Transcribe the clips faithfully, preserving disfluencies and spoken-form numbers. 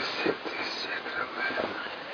siècles des siècles. Amen.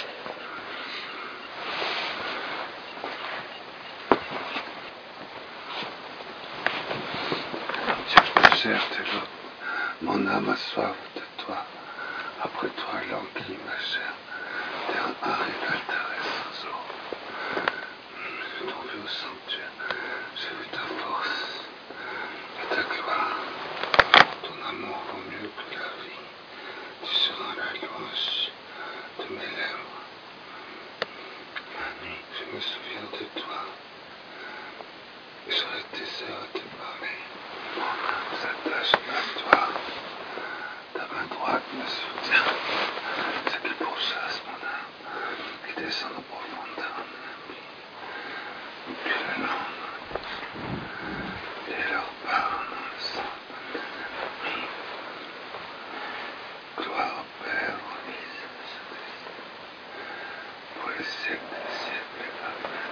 Dieu, ta chair, tes l'autre. Mon âme a soif de toi. Après toi, languit ma chair. Terre aride, altérée sans eau. J'ai trouvé au sanctuaire. J'ai vu ta force et ta gloire. Ton amour vaut mieux que la vie. Tu seras la louange de mes lèvres. La nuit, je me souviens de toi. Et j'aurai des heures à te parler. Mon âme s'attache à toi. Ta main droite me soutient. Ce qui pourchasse mon âme et descend en profondeur de l'abîme. Puis la langue et leur part dans le sang. Gloire au Père, au Fils et au Saint-Esprit, pour les siècles des siècles. Amen.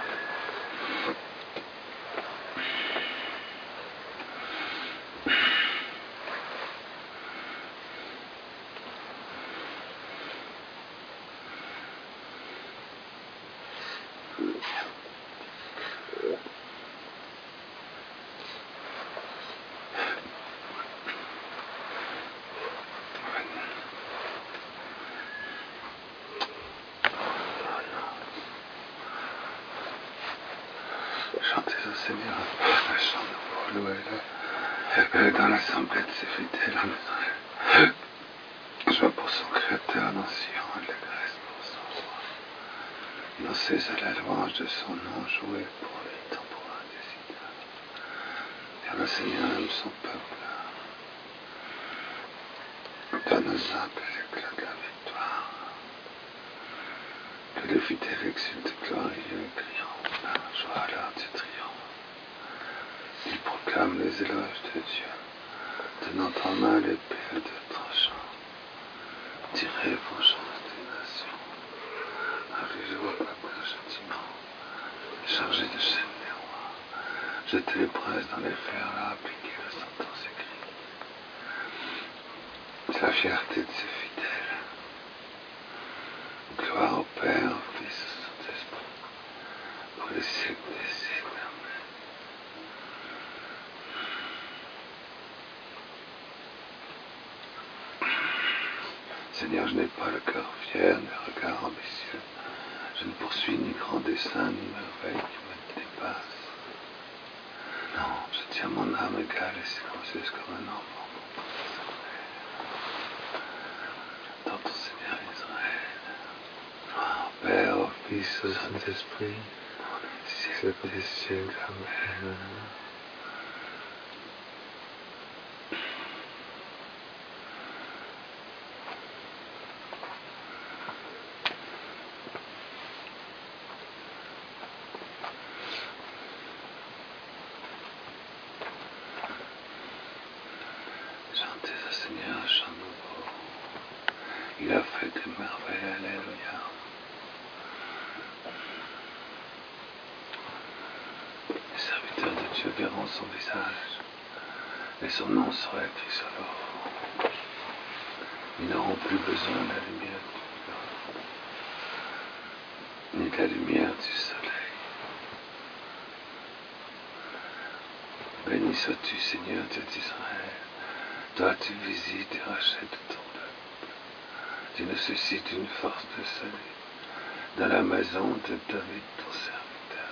Chantez au Seigneur un chant pour louer-le dans l'assemblée de ses fidèles en Israël. Joie pour son Créateur dans Sion, allégresse pour son roi. Dansez à la louange de son nom, jouez pour lui, tambourin des cithales. Car le Seigneur aime son peuple. Donne aux âmes l'éclat de la victoire. Que les fidèles exultent glorieux et criant la joie à l'heure du triomphe. Ils proclament les éloges de Dieu, tenant en main l'épée à deux tranchants. Tirez vengeance des nations, arrivez au peuple un châtiment, chargez de chaînes les rois, jetez les princes dans les fers, leur appliquez la sentence écrite. C'est la fierté de ses fidèles. Gloire au Père, au Fils et au Saint-Esprit, pour les siècles des siècles. Amen. Seigneur, je n'ai pas le cœur fier, ni le regard ambitieux. Je ne poursuis ni grand dessein, ni merveille qui me dépasse. Non, je tiens mon âme égale et silencieuse comme un enfant pour sa mère. Dans ton Seigneur Israël. Gloire au Père, au Fils, au Saint-Esprit, pour les siècles des siècles. Amen. Chantez au Seigneur un chant nouveau. Il a fait des merveilles, alléluia. Les serviteurs de Dieu verront son visage, et son nom sera écrit sur leur front. Ils n'auront plus besoin de la lumière du jour, ni de la lumière du soleil. Béni sois-tu, Seigneur Dieu d'Israël. Toi, tu visites et rachètes ton peuple. Tu nous suscites une force de salut dans la maison de David, ton serviteur.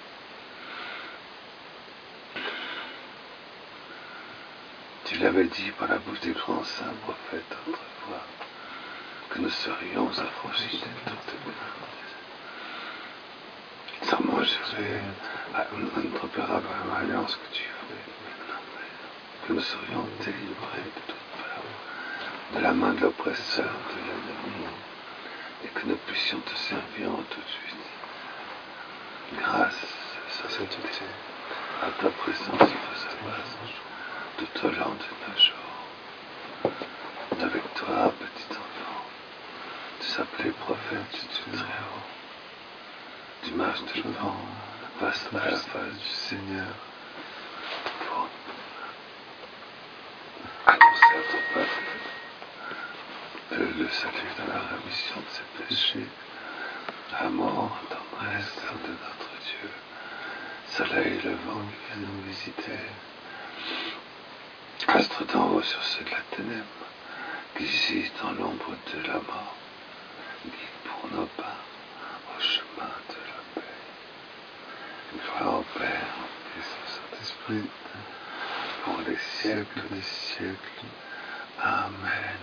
Tu l'avais dit par la bouche des grands saints prophètes autrefois, que nous serions affranchis de toute menace. Serment juré à une préparable alliance que tu fais, que nous serions délivrés de toute peur, de la main de l'oppresseur, de l'ennemi, et que nous puissions te servir en toute justice. Grâce à sainteté, à ta présence face à face, tout au long de nos jours. Avec toi, petit enfant, tu s'appelais prophète du Très-Haut. Tu marches devant, face à la face du Seigneur, pour annoncer à ton peuple le salut dans la rémission de ses péchés, amour, tendresse de notre Dieu, soleil levant qui vient nous visiter, astre d'en haut sur ceux de la ténèbre, qui gisent dans l'ombre de la mort, guide pour nos pas au chemin de la paix. Gloire au Père, au Fils et au Saint-Esprit, pour les siècles des siècles. Amen.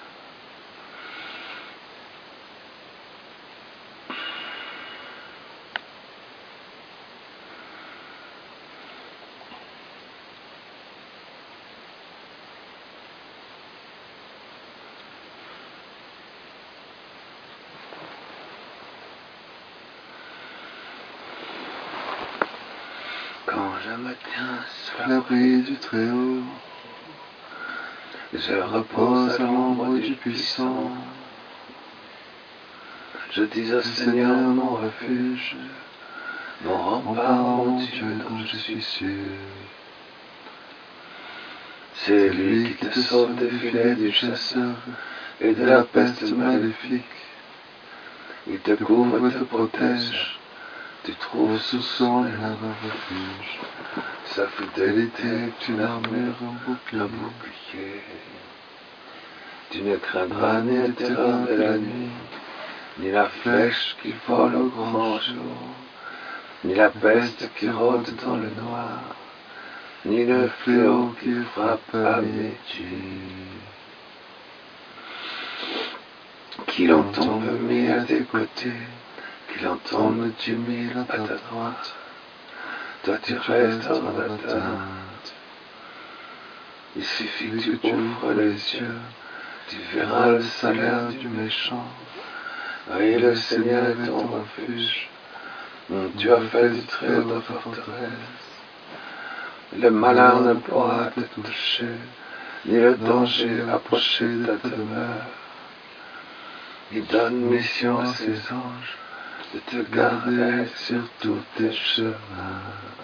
Quand je me tiens sous l'abri du Très-Haut, je repose à l'ombre du Puissant. Je dis au Seigneur mon refuge, mon rempart, mon Dieu dont je suis sûr. C'est lui qui te sauve des filets du chasseur et de la peste maléfique. Il te couvre et te protège. Tu trouves sous son aile un refuge. Sa fidélité est une armure, un bouclier. un bouclier. Tu ne craindras ni la terreur de la nuit, ni la flèche qui vole au grand jour, ni la peste qui rôde dans le noir, ni le fléau qui frappe à midi. Qu'il en tombe mille à tes côtés, qu'il en tombe dix mille à ta droite, toi tu restes hors d'atteinte. Il suffit que tu ouvres les yeux, tu verras le salaire du méchant. Oui, le Seigneur est ton refuge, tu as fait du Très-Haut ta forteresse. Le malin ne pourra te toucher, ni le danger approcher de ta demeure. Il donne mission à ses anges de te garder sur tous tes chemins.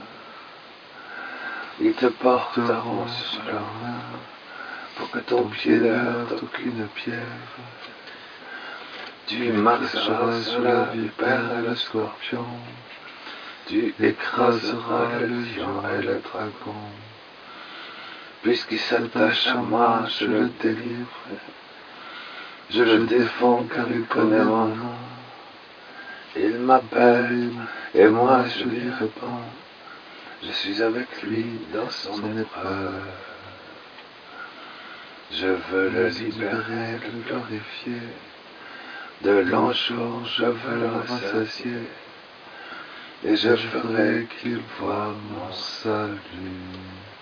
Ils te porteront sur leurs mains pour que ton pied ne heurte aucune pierre. Tu marcheras sur la vipère et le scorpion, tu écraseras le lion et le dragon. Puisqu'il s'attache à moi, je le délivre. Je le défends car il connaît mon nom. Il m'appelle et moi je lui réponds. Je suis avec lui dans son épreuve. Je veux le libérer, le glorifier. De longs jours je veux le rassasier. Et je ferai qu'il voie mon salut.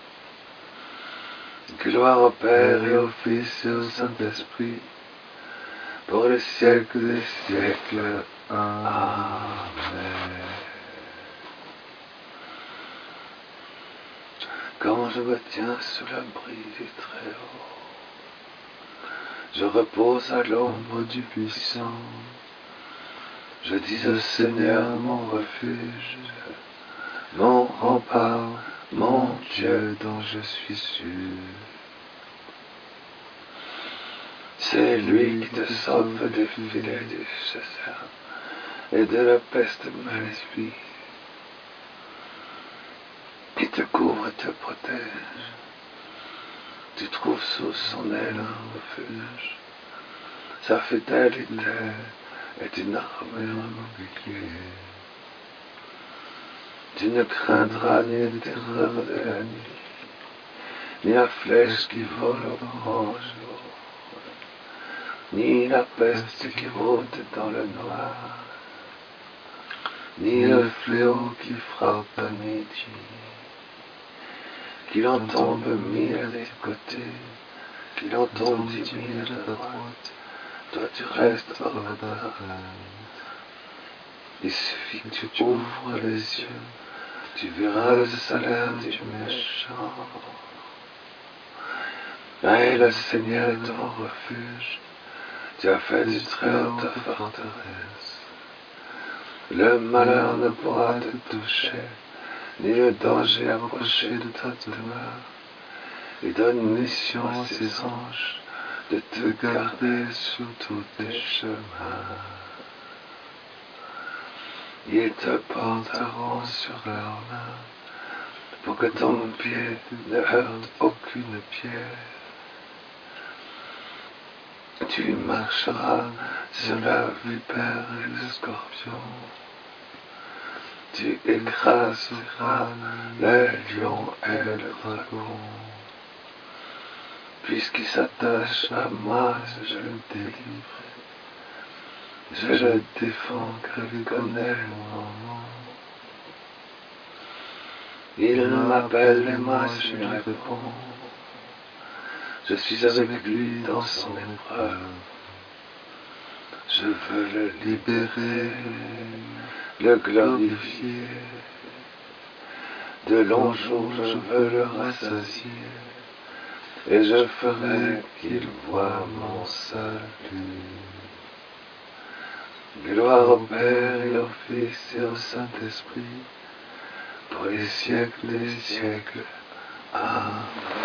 Gloire au Père et au Fils et au Saint-Esprit, pour les siècles des siècles. Amen. Quand je me tiens sous l'abri du Très-Haut, je repose à l'ombre du Puissant. Je dis au Seigneur mon refuge, mon rempart, mon Dieu dont je suis sûr. C'est lui qui te sauve des filets du chasseur et de la peste maléfique. Il te couvre et te protège. Tu trouves sous son aile un refuge. Sa fidélité est une armure, un bouclier. Tu ne craindras ni la terreur de la nuit, ni la flèche qui vole au grand jour, ni la peste qui rôde dans le noir, ni le fléau qui frappe à midi. Qu'il en tombe mille à tes côtés, qu'il en tombe dix mille à ta droite, toi tu restes hors d'atteinte. Il suffit que tu ouvres les yeux, tu verras le salaire du méchant. Mais le Seigneur est ton refuge, tu as fait du Très-Haut ta forteresse. Le malheur ne pourra te toucher, ni le danger approcher de ta demeure. Il donne mission à ses anges de te garder sur tous tes chemins. Ils te porteront sur leurs mains pour que ton pied ne heurte aucune pierre. Tu marcheras sur la vipère et le scorpion. Tu écraseras le lion et le dragon. Puisqu'il s'attache à moi, je le délivre. Je le défends car il connaît mon nom. Il m'appelle et moi je lui réponds. Je suis avec lui dans son épreuve. Je veux le libérer, le glorifier. De longs jours je veux le rassasier. Et je ferai qu'il voie mon salut. Gloire au Père et au Fils et au Saint-Esprit, pour les siècles des siècles. Amen.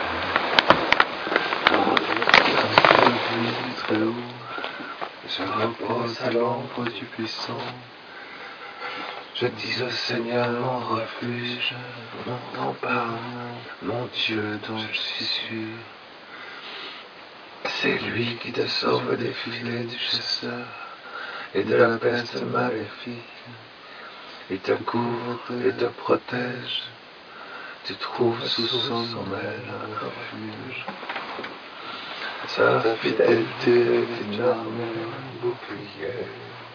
Très haut, je repose à l'ombre du puissant. Je dis au Seigneur mon refuge, mon rempart, mon Dieu dont je suis sûr. C'est lui qui te sauve des filets du chasseur et de la peste maléfique. Il te couvre et te protège. Tu trouves sous son aile un refuge. Sa fidélité est une arme et un bouclier.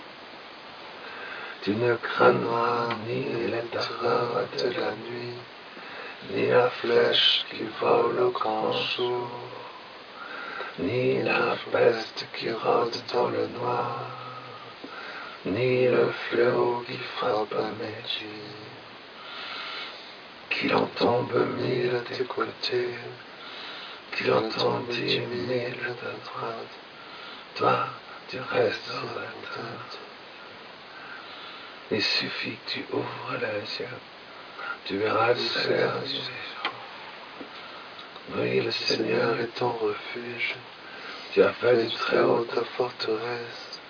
Tu ne craindras ni les terreurs de la nuit, ni la flèche qui vole au grand jour, ni la peste qui rôde dans le noir, ni le fléau qui frappe à midi. Qu'il en tombe mille à tes côtés, qu'il en tombe dix mille à ta droite, toi tu restes en atteinte. Il suffit que tu ouvres les yeux, tu verras le salaire du vivant. Oui, le Seigneur est ton refuge, tu as fait du très haut ta forteresse.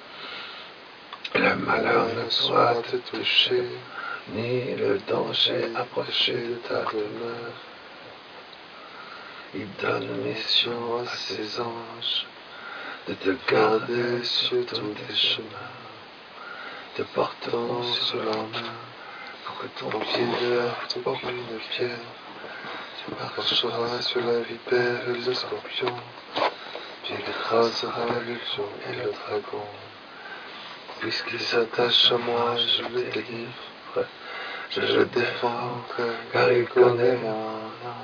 Le malheur ne soit te toucher, ni le danger approcher de ta demeure. Il donne mission à ses anges de te garder sur tous tes chemins, te portant sur leurs mains pour que ton pied ne heurte aucune pierre. Tu marcheras sur la vipère et le scorpion, tu écraseras le lion et le dragon. Puisqu'il s'attache à moi, je le délivre, je le défends, car il connaît mon nom.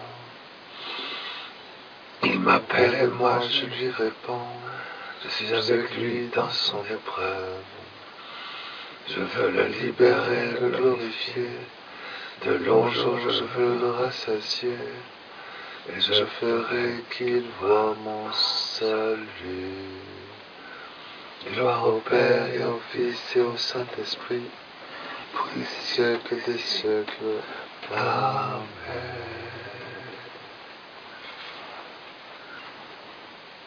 Il m'appelle et moi je lui réponds, je suis avec lui dans son épreuve. Je veux le libérer, le glorifier, de longs jours je veux le rassasier, et je ferai qu'il voie mon salut. Gloire au Père et au Fils et au Saint-Esprit, pour les siècles des siècles. Amen.